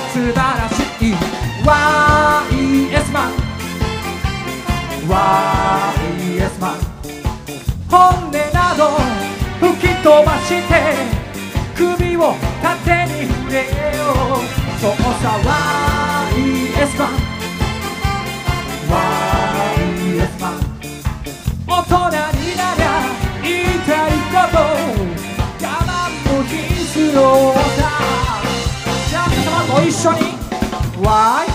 素晴らしい YES マン YES マン本音など吹き飛ばして首を縦に振れようそうさ YES マン YES マン大人になりゃ言いたいこと我慢も必要だじゃあ皆様ご一緒に YES